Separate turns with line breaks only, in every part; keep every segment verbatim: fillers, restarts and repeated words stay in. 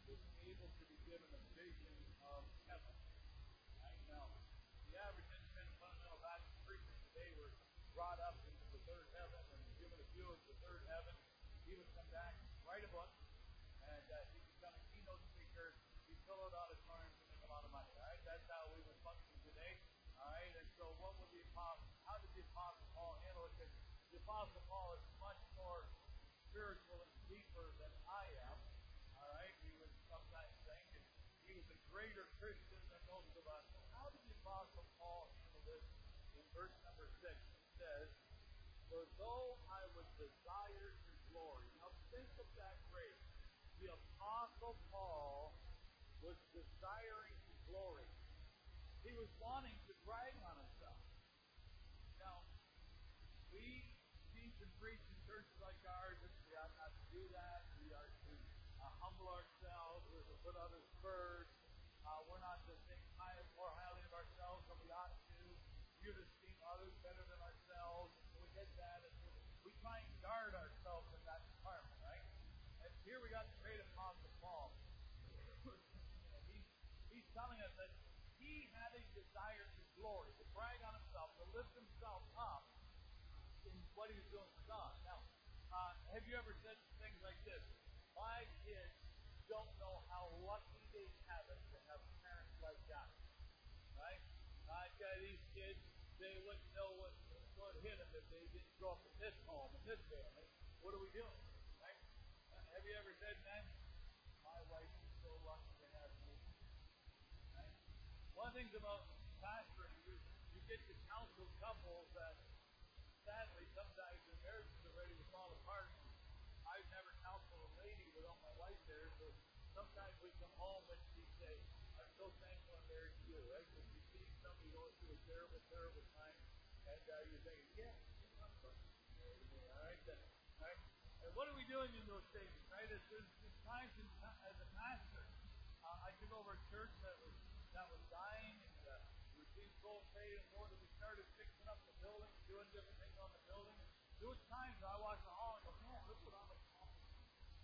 was able to be given a vision of heaven. Right now, the average independent fundamental Baptist preacher today were brought up into the third heaven and given a view of the third heaven. He would come back, write a book, and uh, he would become a keynote speaker. He'd fill out auditoriums and make a lot of money. All right, that's how we would function today. All right, and so what would the apostle? How did the apostle Paul handle it? Because the apostle Paul is much more spiritual and deeper than I am. All right, we would sometimes think and he was a greater Christian than most of us. How did the apostle Paul handle this? In verse number six, it says, "For though I would desire your glory." Now think of that grace. The apostle Paul was desiring glory. He was wanting to brag on himself. Now, we teach and preach in churches like ours, and we ought not to do that. We are to uh, humble ourselves. We're to put others first. Uh, we're not to think high, more highly of ourselves than we ought to. We're to esteem others better than ourselves. And we get that. And we try and guard ourselves in that department, right? And here we got the great apostle Paul. he, he's telling us that he had a desire to glory, to brag on himself, to lift himself up in what he was doing for God. Now, uh, have you ever said things like this? My kids don't know how lucky they have it to have parents like that. Right? I got these kids, they wouldn't know what, what hit them if they didn't grow up in this home, in this family. What are we doing? Right? Uh, have you ever said, man, my wife is so lucky to have me? Right? One of the things about pastoring, you, you get to counsel couples that sadly sometimes their marriages are ready to fall apart. I've never counseled a lady without my wife there, so sometimes we come home and she say, "I'm so thankful I'm married to you," right? Because you see somebody going through a terrible, terrible time, and uh, you're thinking, yeah, I'm married to me, all right? Then, all right? And what are we doing in those stages, right? It's, it's, it's times in, as a pastor, uh, I took over a church that was that was dying, and uh, we received full pay and more, that we started fixing up the building, doing different things on the building. There was times I walked the hall and go, man, look what I'm accomplishing.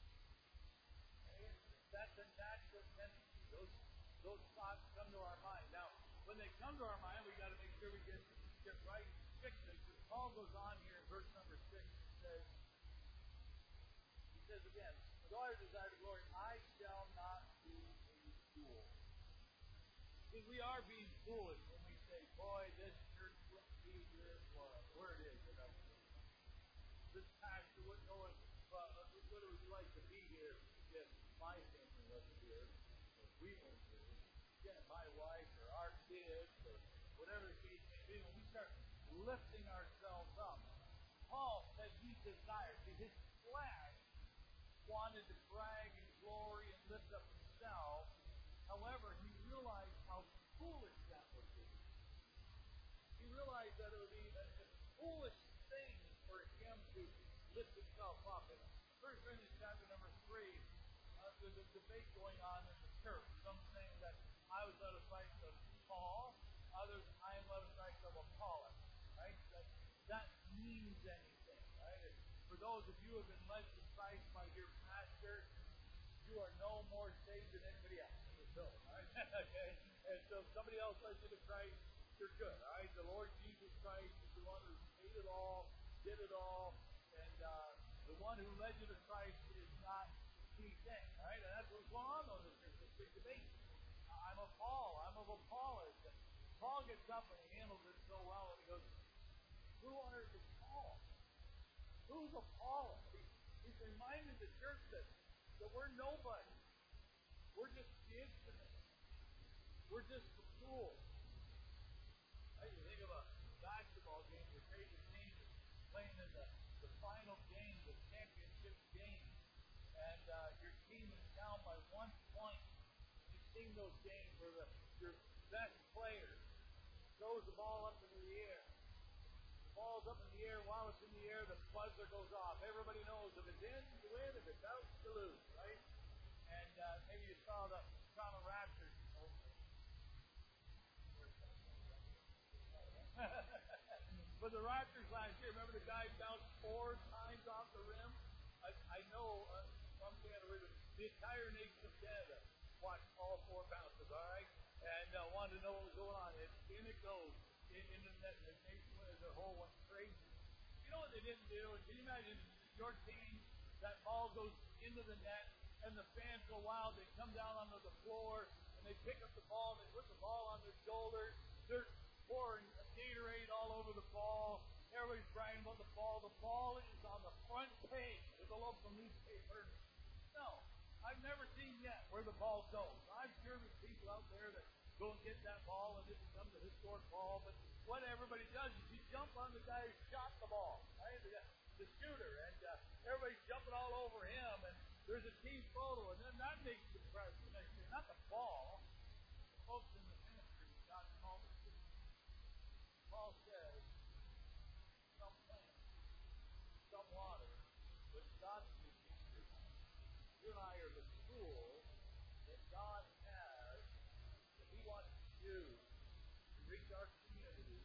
That's a natural tendency. Those those thoughts come to our mind. Now, when they come to our mind, we got to make sure we get get right, fix it. Because Paul goes on here in verse number six. He says, he says again, "Though I desire the glory, I shall not be a fool." See, we are being foolish when we say, "Boy, this church wouldn't be here for where it is." You know? This pastor wouldn't know it, uh, what it would like to be here if my family wasn't here, if we weren't here. Again, my wife or our kids or whatever the case may be, when we start lifting ourselves up, Paul said he desired, see, his flesh wanted to brag and glory and lift up himself. However, he realized how foolish that would be. He realized that it would be a, a foolish thing for him to lift himself up. In First Corinthians chapter number three, uh, there's a debate going on in the church. Some saying that I was led of Christ of Paul, others I am led of Christ of Apollos. Right? That that means anything. Right? And for those of you who have been led to Christ by your pastor, you are no more saved than anybody else in this building. Right? Okay. And so if somebody else led you to Christ, you're good. All right. The Lord Jesus Christ is the one who paid it all, did it all, and uh, the one who led you to Christ is not the key thing. All right. And that's what's going on though. There's this big debate. I'm of Paul. I'm of Apollos. And Paul gets up and he handles it so well, and he goes, "Who on earth is Paul? Who's Apollos?" He, he's reminding the church that, that we're nobody. We're just the instruments. We're just the tools. Right? You think of a basketball game, your favorite team is playing in the, the final game, the championship game, and uh, your team is down by one point. You've seen those games where the, your best player throws the ball up into the air. The ball's up in the air. While it's in the air, the buzzer goes off. Everybody knows if it's in, you win. If it's out, you lose, right? And uh, maybe you saw the Toronto Raptors. But the Raptors last year, remember the guy bounced four times off the rim? I, I know uh, some fan originally the entire nation of Canada watched all four bounces, all right? And uh, wanted to know what was going on. And in it goes. In, in the, net, the nation as a whole went crazy. You know what they didn't do? Can you imagine your team, that ball goes into the net, and the fans go wild. They come down onto the floor, and they pick up the ball, and they put the ball on their shoulders. They're pouring Gatorade all over the ball. Everybody's bragging about the ball. The ball is on the front page of the local newspaper. No, I've never seen yet where the ball goes. I'm sure there's people out there that go and get that ball, and it becomes a historic ball. But what everybody does is you jump on the guy who shot the ball, right? The, the shooter, and uh, everybody's jumping all over him, and there's a team photo, and then that makes the press the next day. Not the ball. The folks in the ministry got called. Paul says, some plant, some water, but God's the teacher. You and I are the tool that God has that He wants to use to reach our community,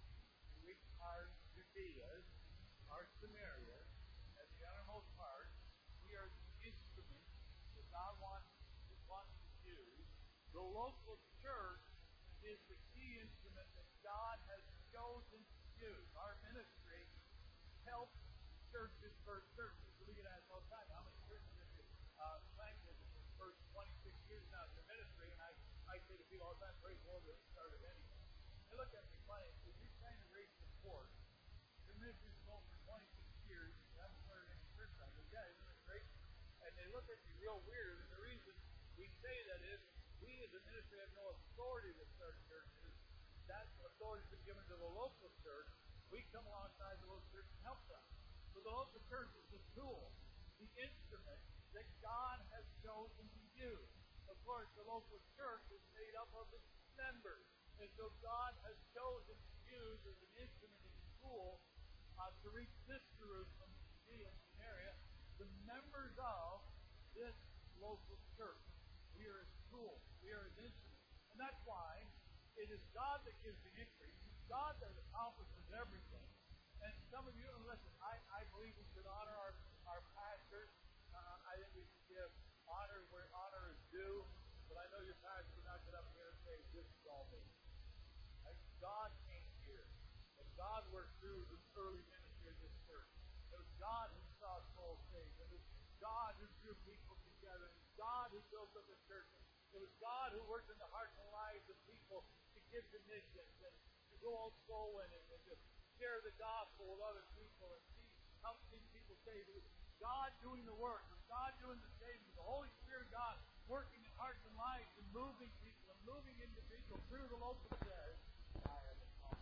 to reach our Judeas, our Samaria, and the uttermost part. We are the instrument that God wants, wants to use. The local church is the key instrument that God has chosen to use. Our ministry helps churches first churches. So we get asked all the time, how many churches have you uh, planted in the first twenty-six years now of your ministry? And I, I say to people all the time, praise the Lord, that it started anyway. They look at me funny, if you're trying to raise support, the ministry's been going for twenty-six years, and you haven't started any church. I go, yeah, isn't it great? And they look at me real weird, and the reason we say that is, we as a ministry have no authority to start churches. That authority has been given to the local church. We come alongside the local church and help them. So the local church is the tool, the instrument that God has chosen to use. Of course, the local church is made up of its members. And so God has chosen to use as an instrument and a tool uh, to reach this Jerusalem, Judea, and Samaria, the members of this local church. We are his tool. We are his instrument. And that's why it is God that gives the increase. It's God that accomplishes everything. And some of you, and listen, I, I believe we should honor our, our pastors. Uh, I think we should give honor where honor is due. But I know your pastor would not get up here and say, this is all me. Right? God came here. And God worked through the early ministry of this church. It was God who saw souls saved. It was God who drew people together. It was God who built up the church. It was God who worked in the hearts and lives of people to give to missions and to go out soul winning and to share the gospel with other people and see how these people saved. It was God doing the work. It was God doing the saving. The Holy Spirit of God working in hearts and lives and moving people and moving individuals through the local church. I have been called.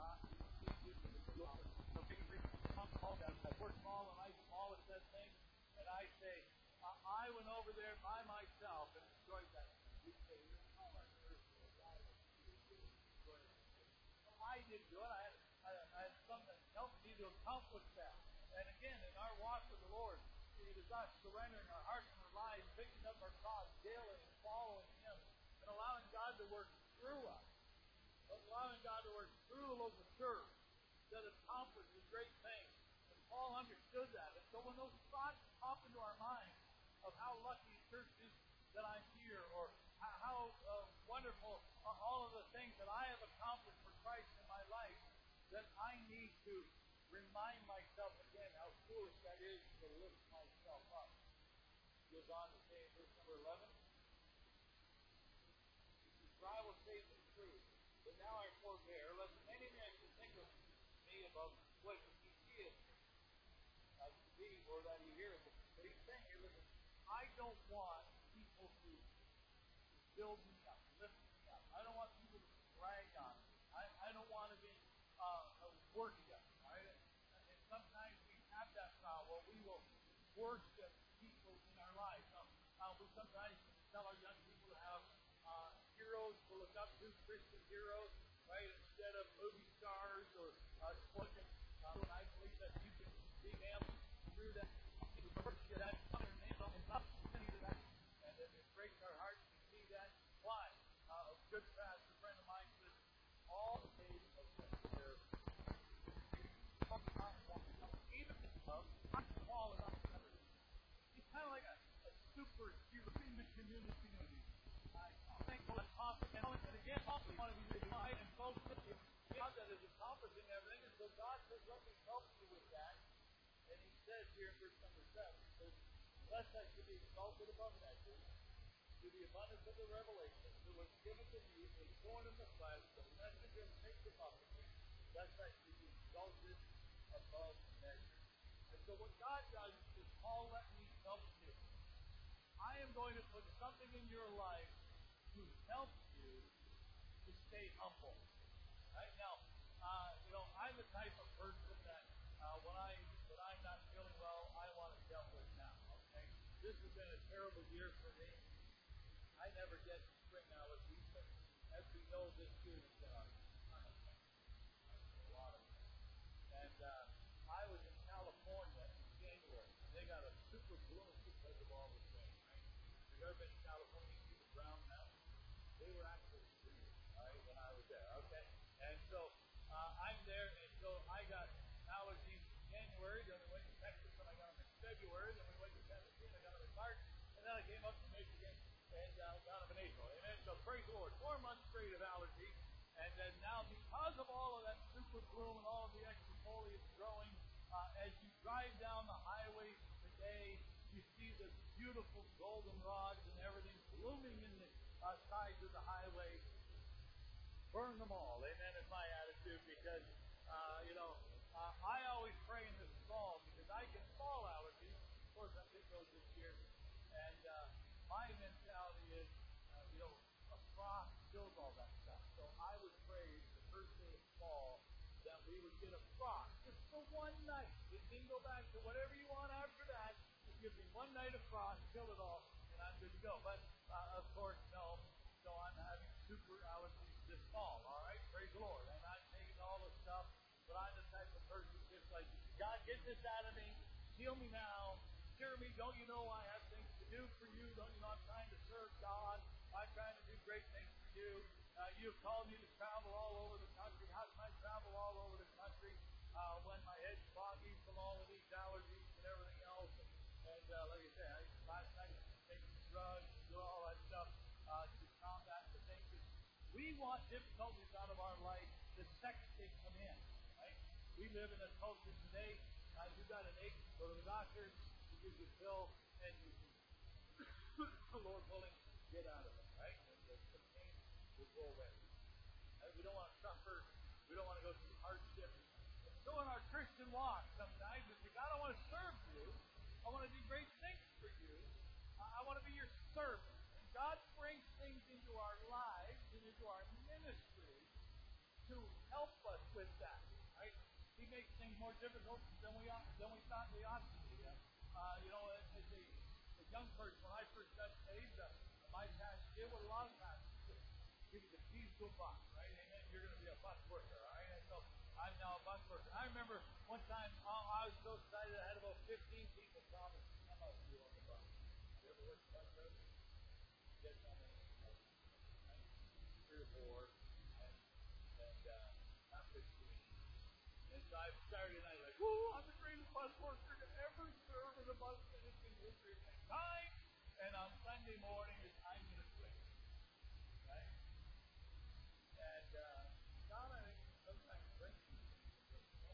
I work small and I small at that thing. And I say, I went over there by myself and enjoyed that. You say, oh, my I didn't do it. I had, I, I had something that helped me to accomplish that. And again, in our walk with the Lord, it is us surrendering our hearts and our lives, picking up our cross daily and following Him, and allowing God to work through us. Allowing God to work through the local church that accomplishes great things. And Paul understood that. And so when those thoughts pop into our mind of how lucky a church is that I'm here, or how, how uh, wonderful are all of the things that I have accomplished for Christ in my life, then I need to remind myself again how foolish that is to lift myself up. Goes on to say in verse number eleven, for I will say the truth, but now I forbear, lest any man should think of me above what he seeth uh, to be, or that he heareth. But he's saying here, listen, I don't want people to build me up, lift me up. I don't want people to brag on me. I, I don't want to be uh, worship, right? And sometimes we have that problem where we will worship people in our lives. Now, uh, we sometimes tell our young people to have uh, heroes to look up to, Christian heroes, right? Instead of movie stars or uh, sports. Uh, and I believe that you can be able through that worship that other name and not any of that. And it, it breaks our hearts to see that. Why? Uh, a good pastor friend of mine says, all days of their even of Paul is he's kind of like a, a super community. I'm thankful and confident. And again, also want to be right and focused. God that is accomplishing everything, and so God says, let me help you with that. And he says here in verse number seven, he says, lest I should be exalted above measure, to the abundance of the revelation, that was given to me, was born in the flesh, the messenger of faith above me, lest I should be exalted above measure. And so what God does is, Paul, let me help you. I am going to put something in your life to help you to stay humble. Right now, uh, you know, I'm the type of person that uh, when I when I'm not feeling well, I want it dealt with now. Okay, this has been a terrible year for me. I never get spring allergies, but as we know, this year has been a ton of things. A lot of things. And uh, I was in California in January. They got a super bloom because of all this rain. Right? If you've ever been to California, you see the Brown Mountains. They were actually freezing, right, when I was there. Okay. And so uh, I'm there, and so I got allergies in January, then we went to Texas, and I got them in February, then we went to Tennessee, and I got them in March, and then I came up to Michigan, and uh, got them in April. Amen. So praise the Lord. Four months straight of allergies, and then now because of all of that super bloom and all of the extra foliage growing, uh, as you drive down the highways today, you see the beautiful goldenrods and everything blooming in the uh, sides of the highway. Burn them all, amen, is my attitude, because, uh, you know, uh, I always pray in the fall, because I get fall allergies. Of course, I did those this year, and uh, my mentality is, uh, you know, a frost kills all that stuff. So I would pray the first day of fall that we would get a frost, just for one night. You can go back to whatever you want after that. Just give me one night of frost, kill it all, and I'm good to go. But, uh, of course, no. So I'm having super allergies this fall, all right? Praise the Lord. And I'm taking all this stuff, but I'm the type of person just like, God, get this out of me. Heal me now. Cure me. Don't you know I have things to do for you? Don't you know I'm trying to serve God? I'm trying to do great things for you. Uh, you've called me to travel all over the country. How can I travel all over the country uh, when my head's foggy from all of these allergies and everything else? And, and uh, like I said, I, last night I was taking drugs and doing all that stuff uh, to combat the things. We want difficulties out of our life the second they come in, right? We live in a culture today. Uh, you got an ache, go to the doctor, he gives you a pill, and you the Lord willing, get out of it, right? And the, the pain will go away. Uh, we don't want to suffer. We don't want to go through hardship. And so in our Christian walk, sometimes we say, God, I want to serve you. I want to do great things for you. I, I want to be your servant. And God brings things into our lives and into our ministry to help us with that, right? He makes things more difficult than we ought, than we thought we ought to be. Uh, you know, as a, a young person, when I first got saved, uh, my pastor did what a lot of pastors do. Give you the keys to a bus, right? Amen. You're going to be a bus worker, all right? And so I'm now a bus worker. I remember one time uh, I was so excited I had about fifteen people promise to come out to you on the bus. You ever worked bus driver? Get on it, right? Three or four, and and uh, not fifteen. And so I started, and I was like, woo, I'm the greatest bus worker to ever serve in the bus ministry history of mankind. And on Sunday morning, it's I'm going to quit. Right? And uh, God, I think, sometimes brings you things that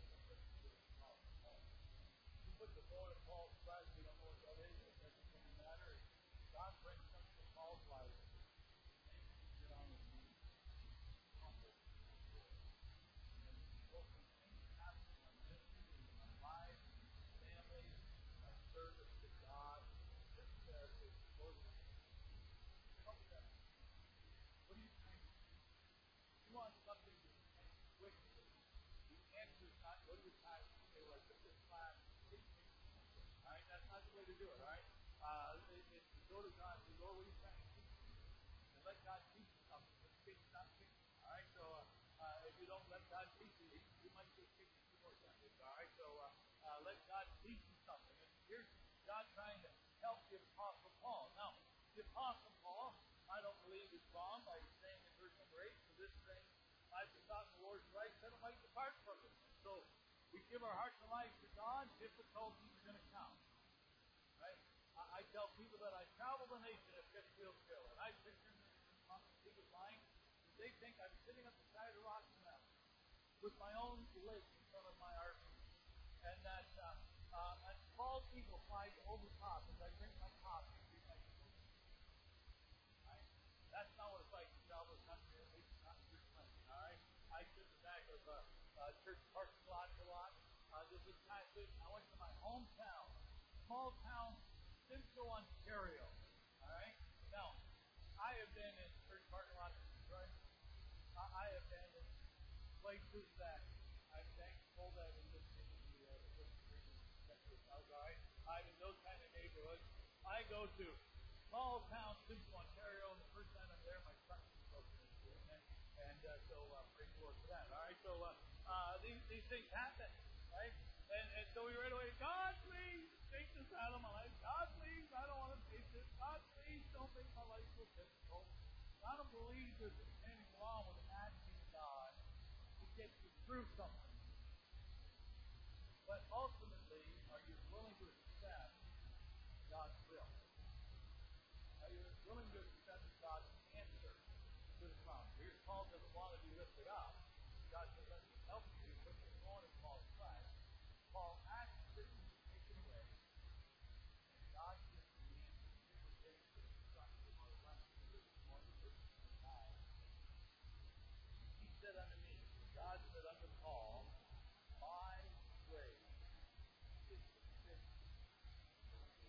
you put the thorn in Paul's flesh, you don't know what that is, it doesn't matter. God brings something in Paul's life, and makes you get on his knees, humble. Lives, families, our service to God. This says it's Lord. Help them. What are you trying to do? You want something to end quickly. The answer is not go to your time and say, well, I took this class, it takes something. All right, that's not the way to do it, all right? Uh, it, it's to go to God and say, Lord, what are you trying to teach me? And let God teach you something. But teach not teach you. All right, so uh, uh, if you don't let God teach you, he, he might just teach you two more Sundays. All right, so uh, uh, let God teach you something. And here's God trying to help the Apostle Paul. Now, the Apostle Paul, I don't believe is wrong by saying in verse number eight, for this thing I've forgotten the Lord's right, that it might depart from us. So we give our hearts and lives to God, difficulties are going to come. Right? I, I tell people that I travel the nation at fifth wheel they think I'm sitting up the side of Rocky Mountain with my own lake in front of my R V, and that uh, uh, a bald eagle flies over top as I drink my coffee and read my book. Right? That's not what it's like to travel the country, at least not in church country. All right, I sit in the back of a uh, uh, church parking lot a lot. Uh, this is kind of good. I went to my hometown, small town, Simcoe, Ontario. All right. Now, I have been in church parking lots in Detroit. I, I have been in places that I'm thankful that in this city, uh, this region, all right. I'm in those kind of neighborhoods. I go to small town Simcoe, Ontario, and the first time I'm there, my truck is broken into it, and, and uh, so uh, praise the Lord for that. All right. So uh, uh, these these things happen, right? And, and so we right away, God, please take this out of my life. God, please, I don't want to face this. God, please, don't make my life so difficult. I don't believe there's anything wrong with asking God to get you through something. But ultimately, are you willing to accept God's will? Are you willing to accept God's answer to the problem? Here, Paul doesn't want to be lifted up. God says, let me help you, but you're going to Paul's side. Paul asks this to be taken away. And God gives the answer. We're getting to the structure of our lesson this morning, verse nine. He said unto me, God said unto Paul, my grace is sufficient for thee.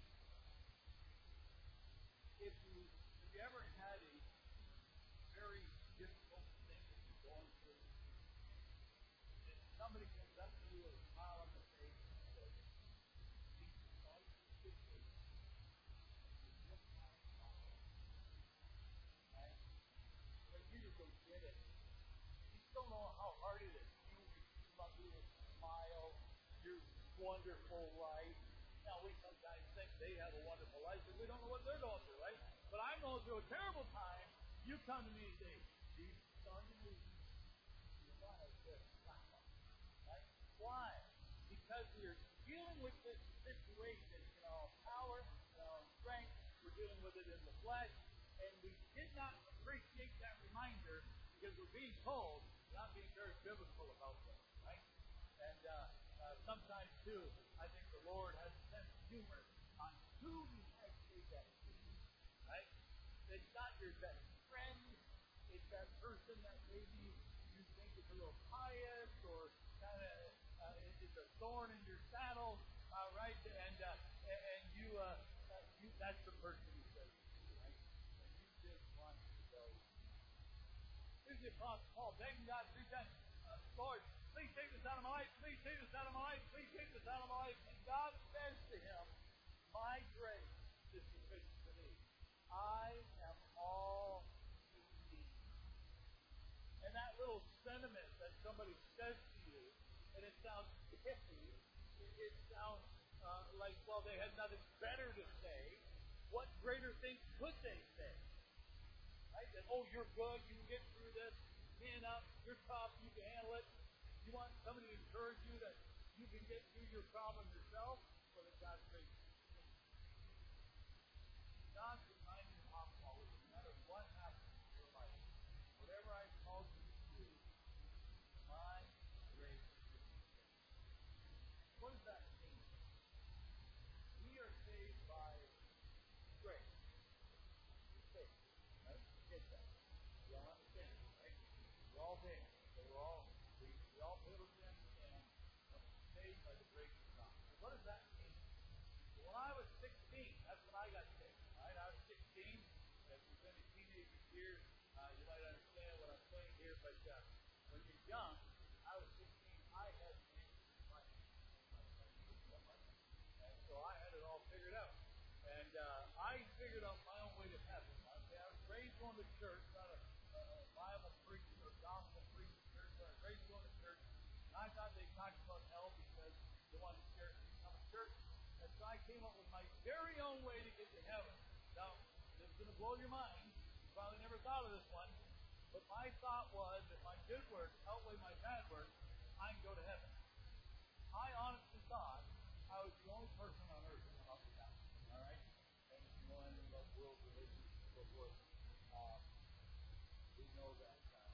If you if you ever had a very difficult thing that you're going through, and somebody comes up to you with a smile on the face and says, Jesus Christ is good for you. You just not smile. Right? But you just don't get it. You don't know how hard it is. You love you with a smile. You're wonderful life. Now we sometimes think they have a wonderful life because we don't know what they're going through, right? But I'm going through a terrible time. You come to me and say, Jesus, son, you your smile is good. Right? Why? Because we're dealing with this situation in our own power, in our own strength. We're dealing with it in the flesh. And we did not appreciate that reminder because we're being told, not being very biblical about this, right? And uh, uh, sometimes, too, I think the Lord has a sense of humor on who He has made that to you, right? It's not your best friend. It's that person that maybe you think is a little pious or kind of uh, is a thorn in your saddle, uh, right? And uh, and you, uh, uh, you, that's the person He says, right? And you just want to go. Here's the Apostle Paul begging God three times, uh, Lord, please take this out of my life. Please take this out of my life. Please take this out of my life. And God says to him, my grace is sufficient for thee. I am all you need. And that little sentiment that somebody says to you, and it sounds pithy, it, it sounds uh, like, well, they had nothing better to say. What greater things could they say? Right? That, oh, you're good, you can get through this, man up, you're tough, you can handle it. You want somebody to encourage you that you can get through your problem yourself, or that God's grace is sufficient. God's reminding Apostle Paul, no matter what happens in your life, whatever I've called you to do, my grace is sufficient. What does that mean? We are saved by grace. We're saved, right? Get that. We all understand it, right? We're all there. So we're all we, we all pay with sin and are saved by the grace of God. So what does that mean? Well, when I was sixteen, that's when I got saved. Right? I was sixteen. If you've been a teenager here, uh, you might understand what I'm saying here. But uh, when you're young, I was sixteen. I had and so I had it all figured out. And uh, I figured out my own way to heaven. Okay? I was raised going to church, not a, a Bible preaching or gospel preaching church, but I was raised going to church. And I thought they talked about hell because they wanted to scare me to come to church. And so I came up with my very own way to get to heaven. Now, this is going to blow your mind. You probably never thought of this one. But my thought was that my good works outweigh my bad works, I can go to heaven. I honestly thought I was the only person on earth who went up to that. All right? And if you know anything about world religions and so forth, uh, we know that uh,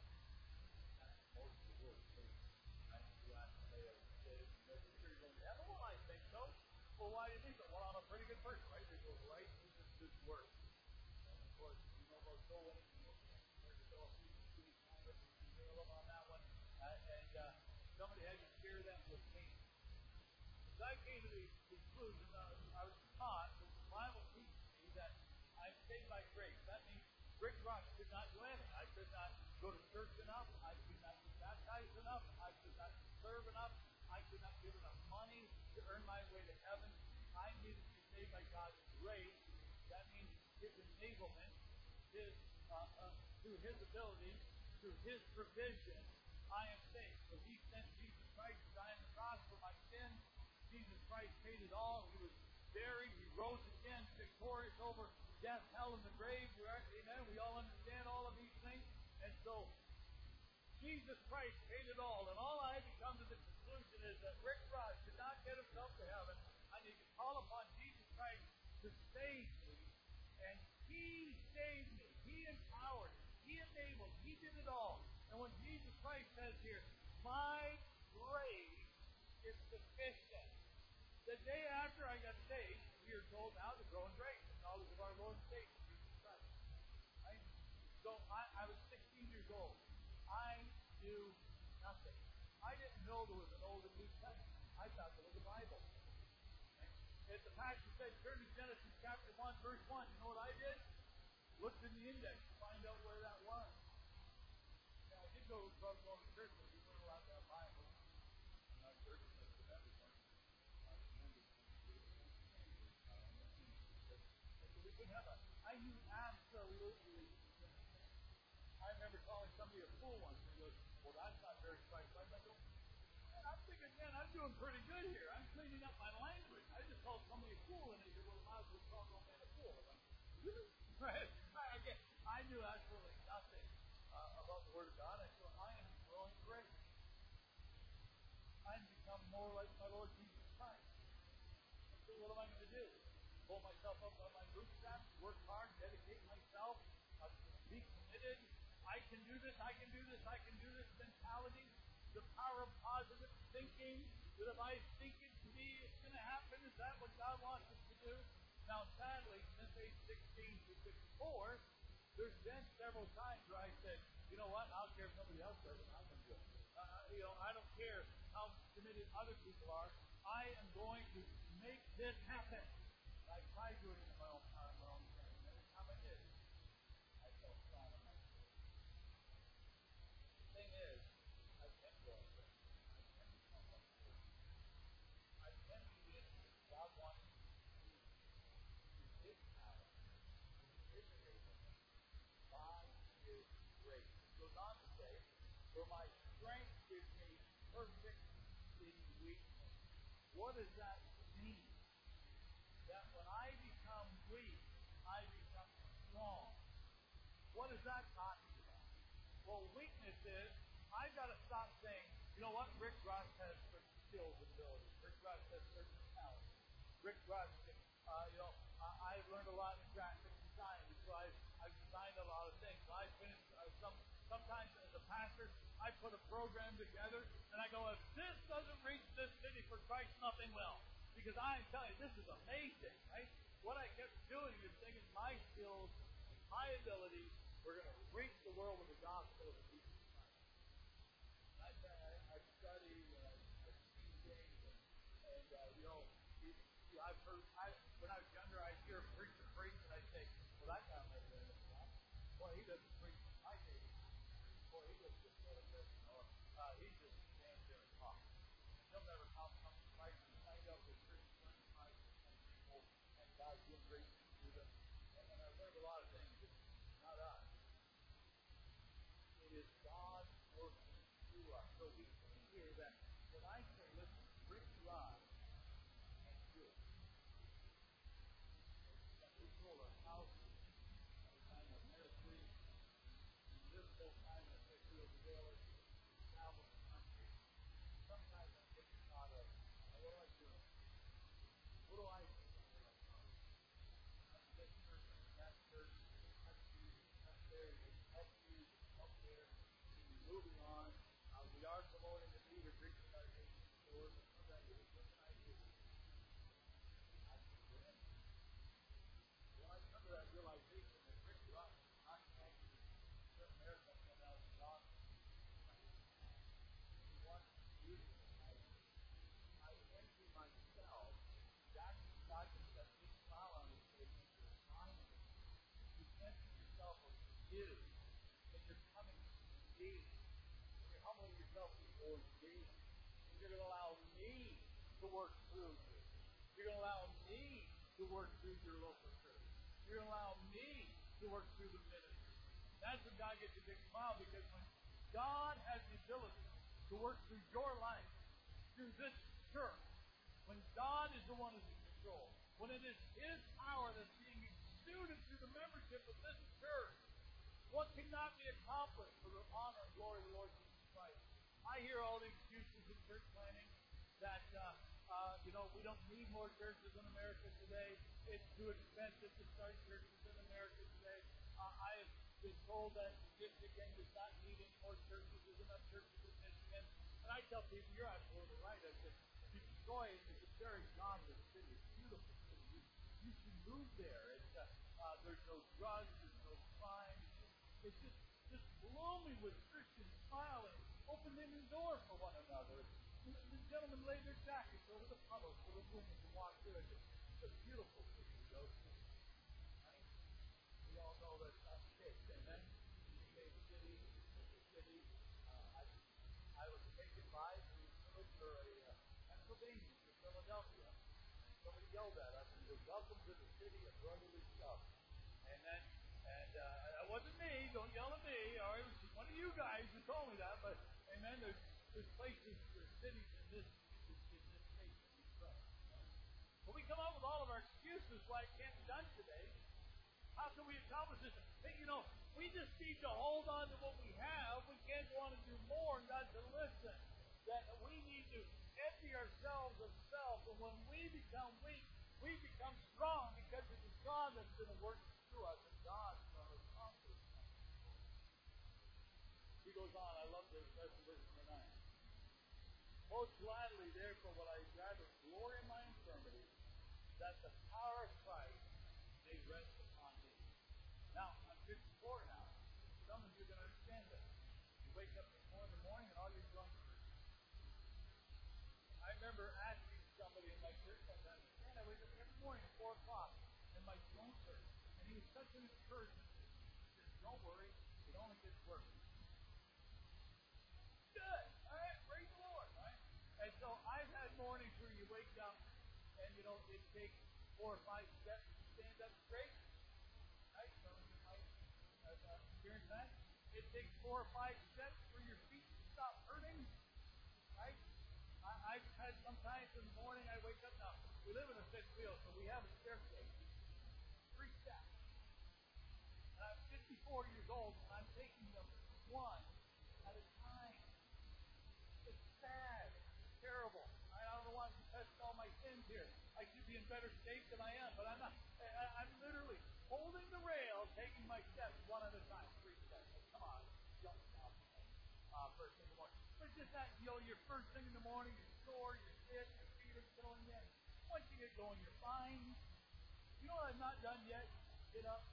I came to the conclusion that I was taught that the Bible teaches me that I'm saved by grace. That means Rick Ross could not do anything. I could not go to church enough. I could not be baptized enough. I could not serve enough. I could not give enough money to earn my way to heaven. I needed to be saved by God's grace. That means His enablement, His uh, uh, through His ability, through His provision, I am saved. So He sent Jesus Christ to die on the cross for my sins. Jesus Christ paid it all. He was buried. He rose again, victorious over death, hell, and the grave. We're, amen. We all understand all of these things. And so Jesus Christ paid it all. And all I had to come to the conclusion is that Rick Ross could not get himself to heaven. I need to call upon Jesus Christ to save me. And He saved me. He empowered. He enabled. He did it all. And when Jesus Christ says here, my grace is sufficient. The day after I got saved, we are told now to grow in grace and knowledge of our Lord and Savior, Jesus Christ. Right? So I, I was sixteen years old. I knew nothing. I didn't know there was an Old and New Testament. I thought there was a Bible. As the pastor said, turn to Genesis chapter one, verse one. You know what I did? Looked in the index to find out where that was. Now, I did go from going to church, but we weren't allowed to have Bibles. And our church was for everyone. We couldn't have a, I knew absolutely. I remember calling somebody a fool once, and he goes, well, that's not very Christ-like. I go, man, I'm thinking, man, I'm doing pretty good here. I'm cleaning up my language. I just called somebody a fool, and he said, well, I was just calling a man a fool. I'm like, really? Right? I, again, I knew absolutely nothing uh, about the Word of God. I said, I am growing grace. I'm become more like my Lord Jesus Christ. So what am I going to do? Pull myself up on my bootstraps, work hard, dedicate myself, uh, be committed. I can do this, I can do this, I can do this mentality, the power of positive thinking, that if I think it to be, it's going to happen. Is that what God wants us to do? Now, sadly, since age sixteen to fifty-four, there's been several times where I said, you know what, I don't care if nobody else does it, I'm going to do it. Uh, you know, I don't care how committed other people are. I am going to make this happen. I tried doing it in my own time, my own time. And every time I did, I felt flat on my feet. The thing is, I can go up there. I can become like this. I can be in God wants me to use His power, His enablement, by His grace. It goes on to say, for my strength is made perfect in weakness. What does that mean? That when I become weak, I become strong. What is that talking about? Well, weakness is, I've got to stop saying, you know what, Rick Ross has certain skills and abilities. Rick Ross has certain talents. Rick Ross, uh, you know, I, I've learned a lot in graphic design, so I've, I've designed a lot of things. I finished uh, some, sometimes as a pastor, I put a program together, and I go, if this doesn't reach this city for Christ, nothing will. Because I'm telling you, this is amazing, right? What I kept doing is thinking my skills, my abilities, were going to reach the world with the gospel of Jesus Christ. And I, I, I study, and I, I see things, and, and uh, you know, you, you, I've heard, I, when I was younger, I'd hear a preacher preach, and I'd say, well, that guy's never been in the gospel. Boy, he doesn't preach my day. Boy, he doesn't just go to this, you know, uh, he just stands there and talks. He'll never come, come to Christ and find out that Christians learn to Christ and people, and God's doing great things through them. And, and I've learned a lot of things. It's not us. It is God working through us. So we see here that when I say, listen, Rick Ross and do it. We sold our house at the time of ministry. is that you're coming to me. You're humbling yourself before me. And you're going to allow me to work through you. You're going to allow me to work through your local church. You're going to allow me to work through the ministry. That's when God gets a big smile, because when God has the ability to work through your life, through this church, when God is the one who's in control, when it is His power that's being exuded through the membership of this church, what cannot be accomplished for the honor and glory of the Lord Jesus Christ? I hear all the excuses in church planning that, uh, uh, you know, we don't need more churches in America today. It's too expensive to start churches in America today. Uh, I have been told that Michigan does not need any more churches. There's enough churches in Michigan. And I tell people, you're absolutely right. I said, Detroit is a very godless city. It's a beautiful city. You, you should move there. It's, uh, uh, there's no drugs. There's no crime. It's just, just blooming with Christians smiling, opening the door for one another. The, the gentlemen lay their jackets over the puddles for the women to walk through. It's, it's a beautiful city to go to. Right? We all know that's not the case. Amen? It's a city. It's a city. Uh, I, I was taken by the village for a uh, Pennsylvania, to Philadelphia. And somebody yelled at us and said, "Welcome to the city of brotherly stuff." And then, and uh, it wasn't me. Don't yell at me. Or it was one of you guys who told me that. But amen. There's there's places, there's cities in this in this state that we trust. But we come up with all of our excuses why it can't be done today. How can we accomplish this? Hey, you know, we just need to hold on to what we have. We can't want to do more and not to listen. That we need to empty ourselves of self. And when we become weak, we become strong, because it is God that's going to work through us, and God is going to accomplish us. He goes on, I love this, that's verse number nine. Most gladly, therefore, will I rather glory in my infirmities, that the power of Christ may rest upon me. Now, I'm fifty-four now. Some of you are going to understand this. You wake up in the morning and all your joints hurt. I remember asking somebody in my church one time, man, I wake up every morning at four o'clock and my joints hurt. And he was such an encouragement. He said, don't worry, it only gets worse. Good. All right, praise the Lord. Right? And so I've had mornings where you wake up and, you know, it takes four or five steps to stand up straight. Right? Some of you might have uh, experienced that. It takes four or five steps for your feet to stop hurting. Right? I, I've had sometimes in the morning I wake up. Now, we live in a fifth wheel, so we have a staircase. Three steps. And I'm fifty-four years old, and I'm taking them one at a time. It's sad. It's terrible. I don't know why I'm confessing all my sins here. I should be in better shape than I am, but I'm not. I, I'm literally holding the rail, taking my steps one at a time. Three steps. Come on. Jump down. Uh, first thing in the morning. But just that, you know, your first thing in the morning, you're sore, you're sick, your feet are killing you. Once you get going, you're fine. You know what I've not done yet? Get up.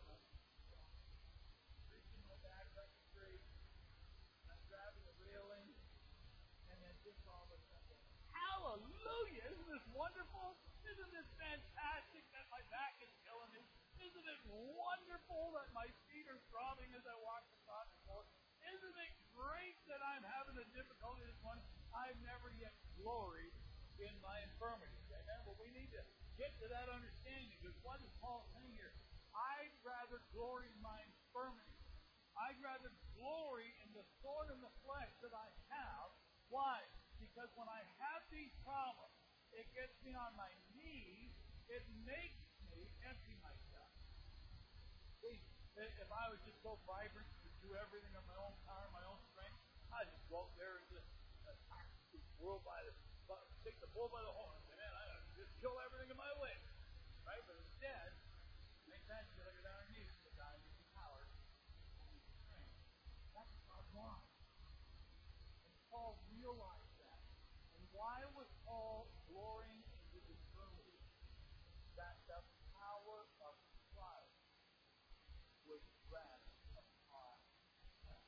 Reaching my back up straight. I'm grabbing the railing. And then just all of a sudden, hallelujah! Isn't this wonderful? Isn't this fantastic that my back is killing me? Isn't it wonderful that my feet are throbbing as I walk across the floor? Isn't it great that I'm having a difficulty this morning? I've never yet gloried in my infirmities. Amen? But we need to get to that understanding, because what is Paul saying here? I'd rather glory in my infirmities. I'd rather glory in the thorn in the flesh that I have. Why? Because when I have these problems, it gets me on my knees. It makes me empty myself. See, if I was just so vibrant to do everything on my own power, my own strength, I'd just go out there and just attack the world by the, take the bull by the horn. And man, I'd just kill everything in my way. Right? But instead, make that you lay down on your knees to God and give you power and strength. That's what God wants. And Paul realized that. And why was Paul glorying in his infirmity? That the power of Christ would rest upon him.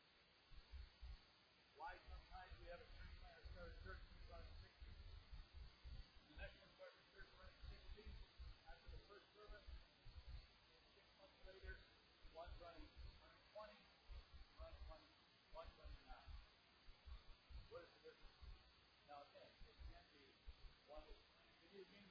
Why sometimes we have a church planter start a church and start sixty, the next one starts a church when it's sixty,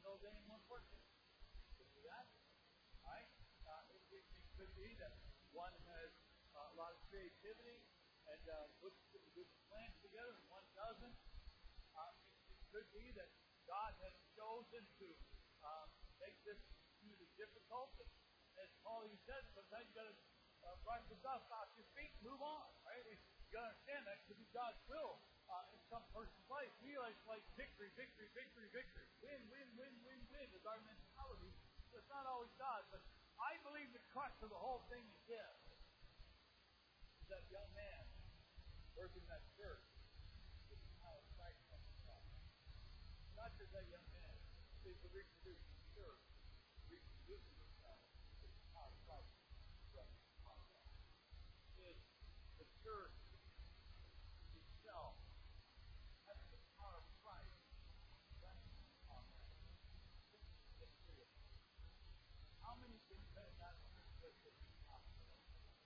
those any more important. Could be that, right? Uh, it, it, it could be that one has uh, a lot of creativity and uh, puts good plans together, and one doesn't. Uh, it, it could be that God has chosen to uh, make this really difficult. And as Paul you said, sometimes you got to uh, brush the dust off your feet and move on, right? You got to understand that could be God's will uh, in some person's life. We like like victory, victory, victory, victory, win, win, win, win, win is our mentality. So it's not always God, but I believe the crux of the whole thing is this: is that young man working that church with the power of Christ on his life. Not just that young man is the reproducing church, reproducing himself with the power of Christ running upon him. Is the church itself having the power of Christ running upon them. Think of it. How many independent Baptist churches have this?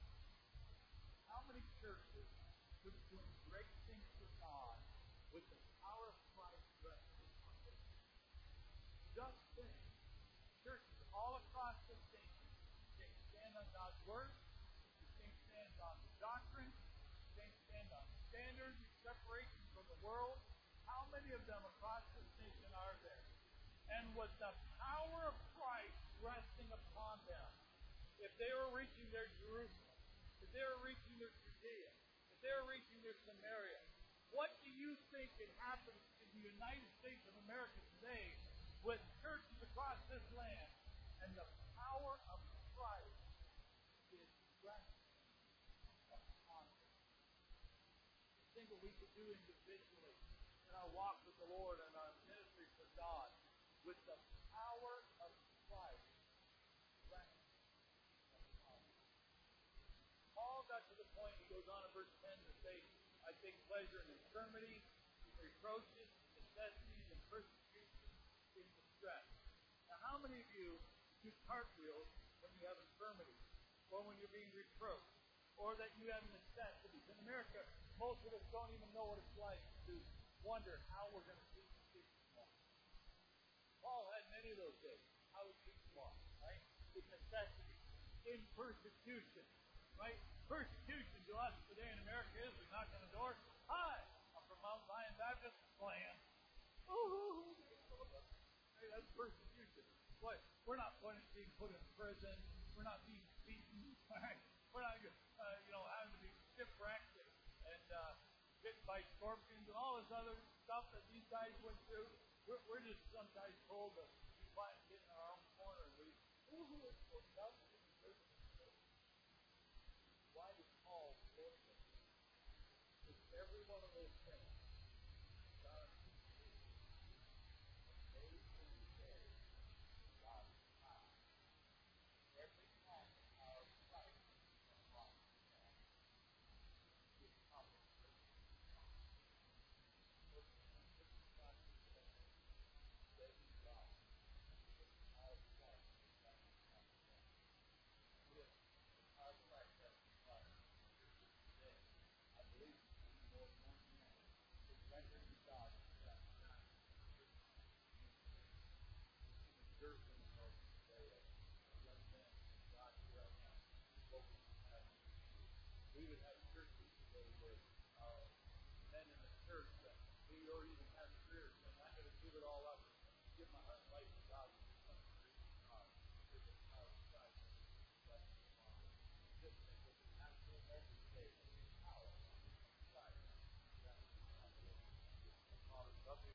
How many churches who are doing great things for God with the power of Christ resting upon them? Just think, churches all across this nation can't stand on God's word, you can't stand on the doctrine, you can't stand on standards, separation from the world. How many of them across this nation are there? And with the power of Christ resting upon them, if they were reaching their Jerusalem, if they were reaching their Judea, if they were reaching their Samaria, what do you think can happen in the United States of America today with churches across this land and the power of Christ is resting upon them? Think what we could do individually in our walk with the Lord and our ministry for God with the power of Christ resting upon them. Paul got to the point, he goes on in verse ten to say, I take pleasure in infirmity, in reproaches, necessities, and persecution, in distress. Now, how many of you do cartwheels when you have infirmity, or when you're being reproached, or that you have necessities? In America, most of us don't even know what it's like to wonder how we're going to feed the kids tomorrow. Paul had many of those days. How would he tomorrow, right? In necessity, in persecution, right? Persecution to us today in America is we knock on the door. Hi, I'm from Mount Zion Baptist Plan. Oh, hey, that's persecution. Boy, we're not being put in prison. We're not being beaten. Right? We're not, uh, you know, having to be shipwrecked and, and uh, bitten by scorpions and all this other stuff that these guys went through. We're, we're just sometimes told to be quiet and get in our own corner and we, ooh, it's so tough. Why did Paul warn them? Because every one of those